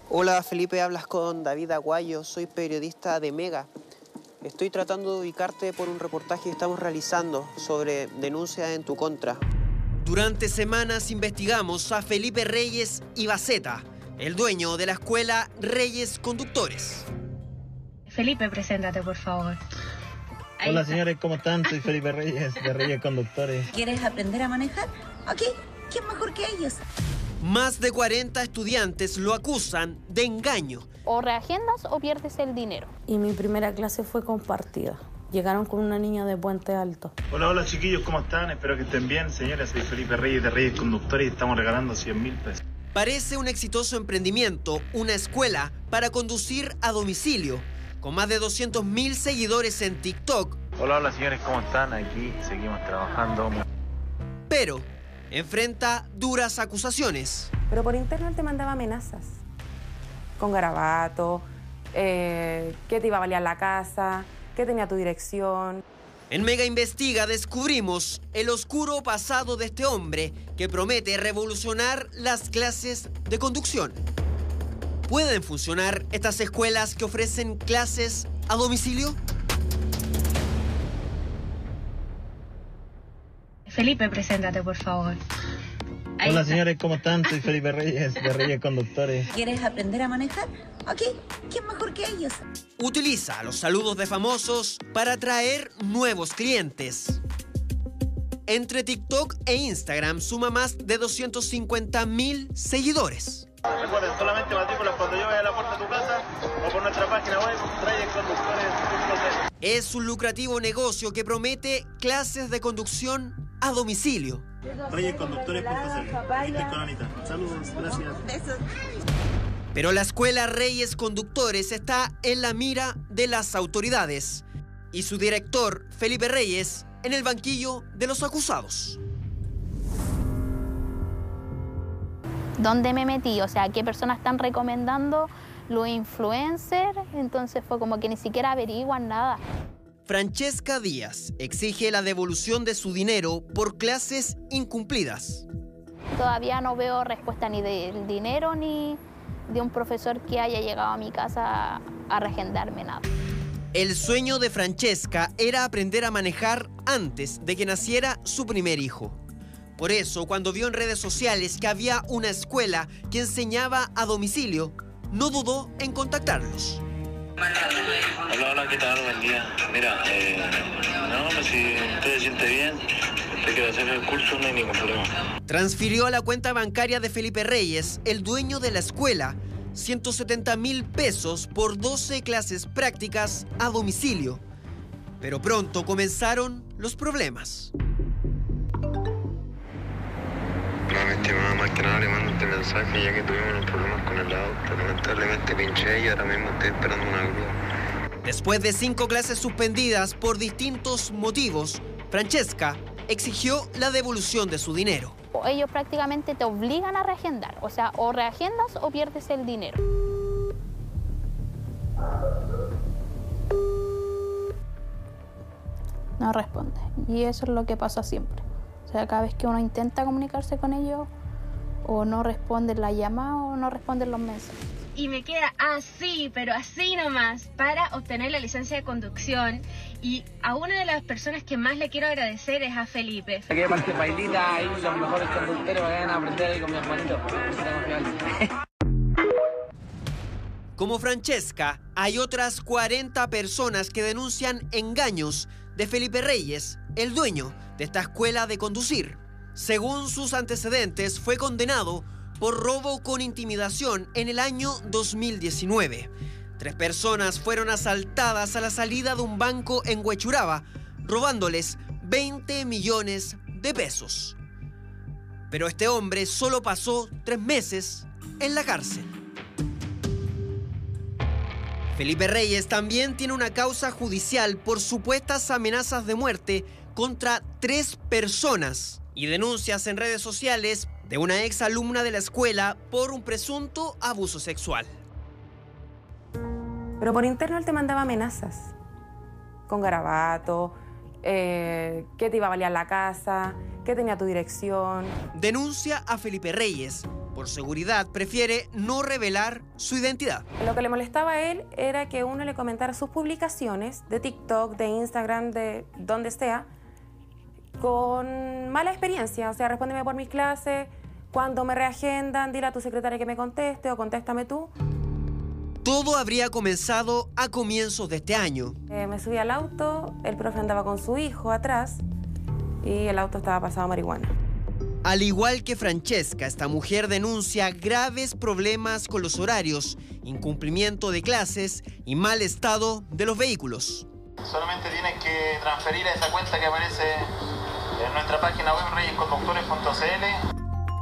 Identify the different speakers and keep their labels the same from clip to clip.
Speaker 1: Hola Felipe, hablas con David Aguayo, soy periodista de Mega. Estoy tratando de ubicarte por un reportaje que estamos realizando sobre denuncias en tu contra.
Speaker 2: Durante semanas investigamos a Felipe Reyes Ibaceta, el dueño de la escuela Reyes Conductores.
Speaker 3: Felipe, preséntate, por favor.
Speaker 4: Hola señores, ¿cómo están? Soy Felipe Reyes, de Reyes Conductores.
Speaker 5: ¿Quieres aprender a manejar? Ok, ¿quién mejor que ellos?
Speaker 2: Más de 40 estudiantes lo acusan de engaño.
Speaker 6: O reagendas o pierdes el dinero.
Speaker 7: Y mi primera clase fue compartida. Llegaron con una niña de Puente Alto.
Speaker 4: Hola chiquillos, ¿cómo están? Espero que estén bien. Señores, soy Felipe Reyes, de Reyes Conductores y estamos regalando 100.000 pesos.
Speaker 2: Parece un exitoso emprendimiento, una escuela para conducir a domicilio, con más de 200.000 seguidores en TikTok.
Speaker 4: Hola señores, ¿cómo están? Aquí seguimos trabajando.
Speaker 2: Pero enfrenta duras acusaciones.
Speaker 7: Pero por internet te mandaba amenazas. Con garabato, que te iba a balear la casa, que tenía tu dirección.
Speaker 2: En Mega Investiga descubrimos el oscuro pasado de este hombre que promete revolucionar las clases de conducción. ¿Pueden funcionar estas escuelas que ofrecen clases a domicilio?
Speaker 3: Felipe, preséntate, por favor.
Speaker 4: Hola señores, ¿cómo están? Soy Felipe Reyes, de Reyes Conductores.
Speaker 5: ¿Quieres aprender a manejar? Ok, ¿quién mejor que ellos?
Speaker 2: Utiliza los saludos de famosos para atraer nuevos clientes. Entre TikTok e Instagram suma más de 250.000 seguidores.
Speaker 4: Recuerden, solamente matrículas cuando yo vaya a la puerta de tu casa o por nuestra página web, reyesconductores.cl.
Speaker 2: Es un lucrativo negocio que promete clases de conducción a domicilio.
Speaker 4: Reyesconductores.cl. Con Anita. Saludos, gracias.
Speaker 2: Pero la escuela Reyes Conductores está en la mira de las autoridades y su director, Felipe Reyes, en el banquillo de los acusados.
Speaker 6: ¿Dónde me metí? O sea, ¿qué personas están recomendando los influencers? Entonces fue como que ni siquiera averiguan nada.
Speaker 2: Francesca Díaz exige la devolución de su dinero por clases incumplidas.
Speaker 6: Todavía no veo respuesta ni del dinero ni de un profesor que haya llegado a mi casa a reagendarme nada.
Speaker 2: El sueño de Francesca era aprender a manejar antes de que naciera su primer hijo. Por eso, cuando vio en redes sociales que había una escuela que enseñaba a domicilio, no dudó en contactarlos.
Speaker 8: Hola, ¿qué tal? Buen día. Mira, si usted se siente bien, usted quiere hacer el curso, no hay ningún problema.
Speaker 2: Transfirió a la cuenta bancaria de Felipe Reyes, el dueño de la escuela, 170.000 pesos por 12 clases prácticas a domicilio. Pero pronto comenzaron los problemas.
Speaker 8: No, mi estimado, más que nada le mando este mensaje ya que tuvimos unos problemas con el auto. Lamentablemente pinché y ahora mismo estoy esperando una grúa.
Speaker 2: Después de 5 clases suspendidas por distintos motivos, Francesca exigió la devolución de su dinero.
Speaker 6: Ellos prácticamente te obligan a reagendar. O sea, o reagendas o pierdes el dinero. No responde. Y eso es lo que pasa siempre. O sea, cada vez que uno intenta comunicarse con ellos, o no responden la llamada o no responden los mensajes.
Speaker 3: Y me queda así, pero así nomás, para obtener la licencia de conducción. Y a una de las personas que más le quiero agradecer es a Felipe.
Speaker 9: Aquí parte bailita, ahí los mejores conductores vayan a aprender ahí con mi hermanito.
Speaker 2: Como Francesca, hay otras 40 personas que denuncian engaños de Felipe Reyes, el dueño de esta escuela de conducir. Según sus antecedentes, fue condenado por robo con intimidación en el año 2019. 3 personas fueron asaltadas a la salida de un banco en Huechuraba, robándoles 20 millones de pesos. Pero este hombre solo pasó 3 meses en la cárcel. Felipe Reyes también tiene una causa judicial por supuestas amenazas de muerte contra 3 personas y denuncias en redes sociales de una ex alumna de la escuela por un presunto abuso sexual.
Speaker 7: Pero por internet te mandaba amenazas. Con garabato, que te iba a balear la casa, que tenía tu dirección.
Speaker 2: Denuncia a Felipe Reyes Por seguridad, prefiere no revelar su identidad.
Speaker 7: Lo que le molestaba a él era que uno le comentara sus publicaciones de TikTok, de Instagram, de donde sea, con mala experiencia. O sea, respóndeme por mis clases, cuando me reagendan, dile a tu secretaria que me conteste o contéstame tú.
Speaker 2: Todo habría comenzado a comienzos de este año.
Speaker 7: Me subí al auto, el profe andaba con su hijo atrás y el auto estaba pasado a marihuana.
Speaker 2: Al igual que Francesca, esta mujer denuncia graves problemas con los horarios, incumplimiento de clases y mal estado de los vehículos.
Speaker 4: Solamente tienes que transferir a esa cuenta que aparece en nuestra página web reyesconductores.cl.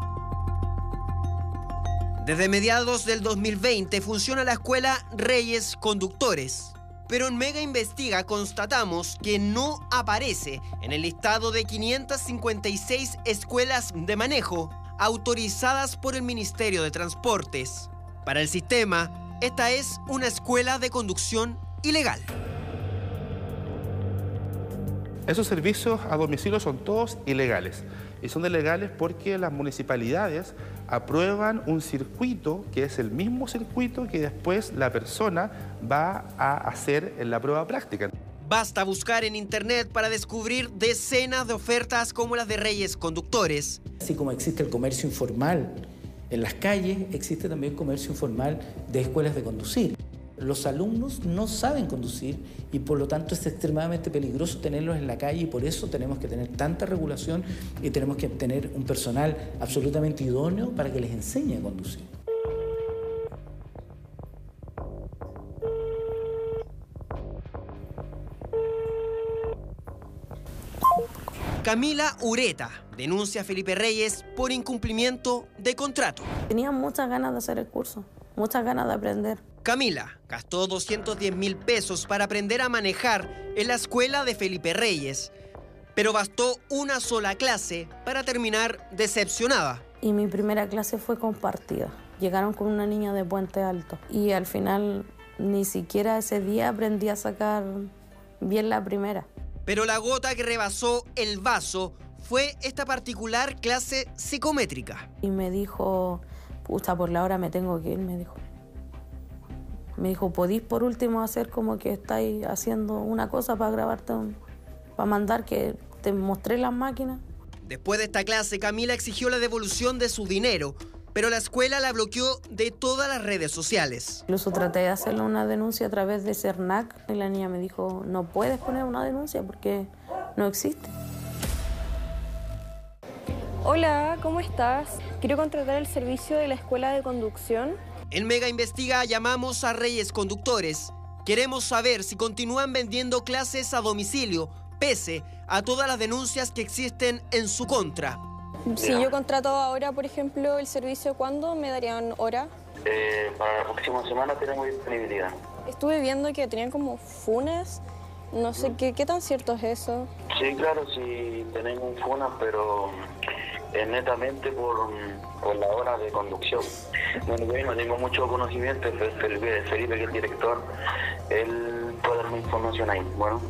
Speaker 2: Desde mediados del 2020 funciona la escuela Reyes Conductores. Pero en Mega Investiga constatamos que no aparece en el listado de 556 escuelas de manejo autorizadas por el Ministerio de Transportes. Para el sistema, esta es una escuela de conducción ilegal.
Speaker 10: Esos servicios a domicilio son todos ilegales. Y son ilegales porque las municipalidades aprueban un circuito que es el mismo circuito que después la persona va a hacer en la prueba práctica.
Speaker 2: Basta buscar en internet para descubrir decenas de ofertas como las de Reyes Conductores.
Speaker 11: Así como existe el comercio informal en las calles, existe también comercio informal de escuelas de conducir. Los alumnos no saben conducir y por lo tanto es extremadamente peligroso tenerlos en la calle y por eso tenemos que tener tanta regulación y tenemos que tener un personal absolutamente idóneo para que les enseñe a conducir.
Speaker 2: Camila Ureta denuncia a Felipe Reyes por incumplimiento de contrato.
Speaker 6: Tenía muchas ganas de hacer el curso, muchas ganas de aprender.
Speaker 2: Camila gastó 210.000 pesos para aprender a manejar en la escuela de Felipe Reyes, pero bastó una sola clase para terminar decepcionada.
Speaker 6: Y mi primera clase fue compartida. Llegaron con una niña de Puente Alto y al final ni siquiera ese día aprendí a sacar bien la primera.
Speaker 2: Pero la gota que rebasó el vaso fue esta particular clase psicométrica.
Speaker 6: Y me dijo, pucha, por la hora me tengo que ir, me dijo. Me dijo, ¿podís por último hacer como que estáis haciendo una cosa para grabarte, para mandar que te mostré las máquinas?
Speaker 2: Después de esta clase, Camila exigió la devolución de su dinero, pero la escuela la bloqueó de todas las redes sociales.
Speaker 6: Incluso traté de hacerle una denuncia a través de Cernac y la niña me dijo, no puedes poner una denuncia porque no existe.
Speaker 12: Hola, ¿cómo estás? Quiero contratar el servicio de la escuela de conducción.
Speaker 2: En Mega Investiga llamamos a Reyes Conductores. Queremos saber si continúan vendiendo clases a domicilio, pese a todas las denuncias que existen en su contra.
Speaker 12: Si yo contrato ahora, por ejemplo, el servicio, ¿cuándo me darían hora?
Speaker 8: Para la próxima semana tenemos disponibilidad.
Speaker 12: Estuve viendo que tenían como funas. No sé, ¿qué tan cierto es eso?
Speaker 8: Sí, claro, sí tenemos funas, pero es netamente por la hora de conducción. Bueno, yo no tengo mucho conocimiento, pero Felipe, que es el director, él puede darme información ahí. Bueno.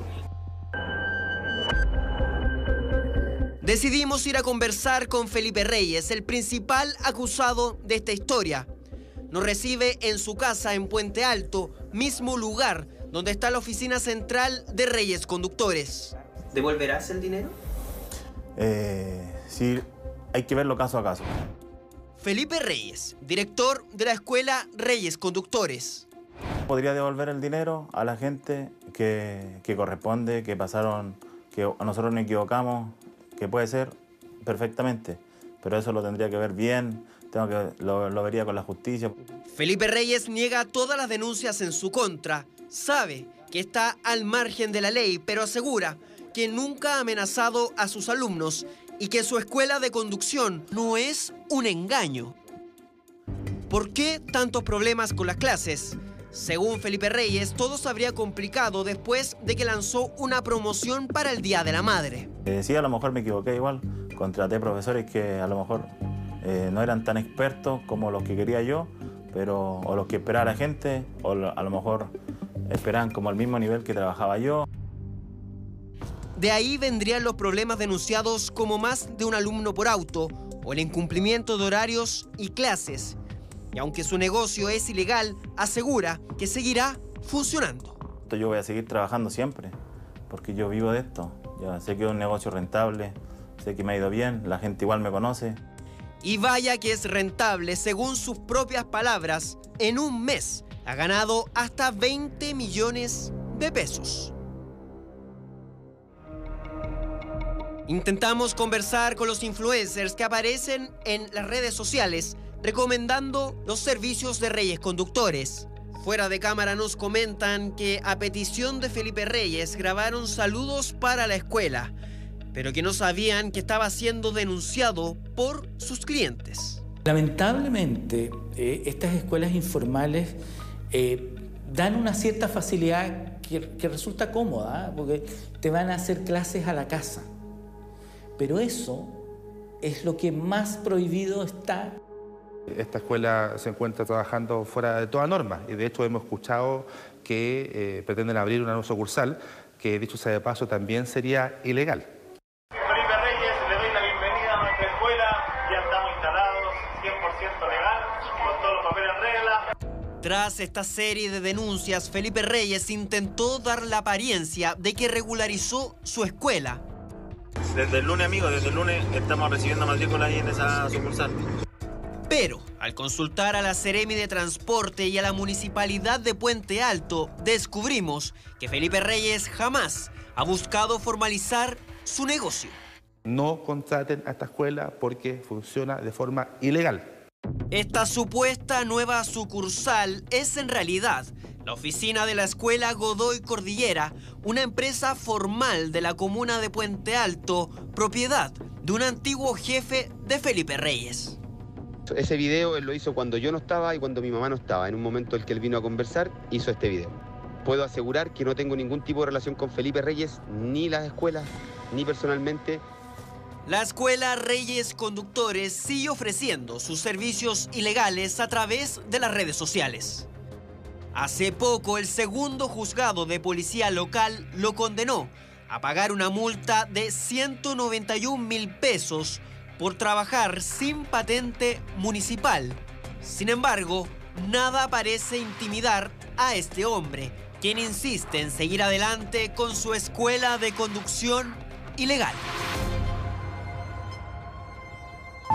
Speaker 2: Decidimos ir a conversar con Felipe Reyes, el principal acusado de esta historia. Nos recibe en su casa en Puente Alto, mismo lugar donde está la oficina central de Reyes Conductores. ¿Devolverás el dinero?
Speaker 13: Sí, hay que verlo caso a caso.
Speaker 2: Felipe Reyes, director de la escuela Reyes Conductores.
Speaker 13: Podría devolver el dinero a la gente que corresponde, que pasaron, que nosotros nos equivocamos, que puede ser perfectamente, pero eso lo tendría que ver bien, lo vería con la justicia.
Speaker 2: Felipe Reyes niega todas las denuncias en su contra, sabe que está al margen de la ley, pero asegura que nunca ha amenazado a sus alumnos y que su escuela de conducción no es un engaño. ¿Por qué tantos problemas con las clases? Según Felipe Reyes, todo se habría complicado después de que lanzó una promoción para el Día de la Madre.
Speaker 13: Sí, a lo mejor me equivoqué igual. Contraté profesores que a lo mejor no eran tan expertos como los que quería yo, o los que esperaba la gente, o a lo mejor esperaban como al mismo nivel que trabajaba yo.
Speaker 2: De ahí vendrían los problemas denunciados como más de un alumno por auto o el incumplimiento de horarios y clases. Y aunque su negocio es ilegal, asegura que seguirá funcionando.
Speaker 13: Yo voy a seguir trabajando siempre, porque yo vivo de esto. Yo sé que es un negocio rentable, sé que me ha ido bien, la gente igual me conoce.
Speaker 2: Y vaya que es rentable, según sus propias palabras, en un mes ha ganado hasta 20 millones de pesos. Intentamos conversar con los influencers que aparecen en las redes sociales recomendando los servicios de Reyes Conductores. Fuera de cámara nos comentan que a petición de Felipe Reyes grabaron saludos para la escuela, pero que no sabían que estaba siendo denunciado por sus clientes.
Speaker 11: Lamentablemente, estas escuelas informales dan una cierta facilidad que resulta cómoda, porque te van a hacer clases a la casa. Pero eso es lo que más prohibido está.
Speaker 10: Esta escuela se encuentra trabajando fuera de toda norma y de hecho hemos escuchado que pretenden abrir una nueva sucursal que, dicho sea de paso, también sería ilegal.
Speaker 4: Felipe Reyes, le doy la bienvenida a nuestra escuela. Ya estamos instalados, 100% legal, con todos los papeles en regla.
Speaker 2: Tras esta serie de denuncias, Felipe Reyes intentó dar la apariencia de que regularizó su escuela.
Speaker 13: Desde el lunes, amigos, desde el lunes estamos recibiendo matrícula ahí en esa sucursal.
Speaker 2: Pero, al consultar a la Seremi de Transporte y a la Municipalidad de Puente Alto, descubrimos que Felipe Reyes jamás ha buscado formalizar su negocio.
Speaker 10: No contraten a esta escuela porque funciona de forma ilegal.
Speaker 2: Esta supuesta nueva sucursal es en realidad la oficina de la Escuela Godoy Cordillera, una empresa formal de la comuna de Puente Alto, propiedad de un antiguo jefe de Felipe Reyes.
Speaker 14: Ese video él lo hizo cuando yo no estaba y cuando mi mamá no estaba. En un momento en el que él vino a conversar, hizo este video. Puedo asegurar que no tengo ningún tipo de relación con Felipe Reyes, ni las escuelas, ni personalmente.
Speaker 2: La Escuela Reyes Conductores sigue ofreciendo sus servicios ilegales a través de las redes sociales. Hace poco, el segundo juzgado de policía local lo condenó a pagar una multa de 191.000 pesos por trabajar sin patente municipal. Sin embargo, nada parece intimidar a este hombre, quien insiste en seguir adelante con su escuela de conducción ilegal.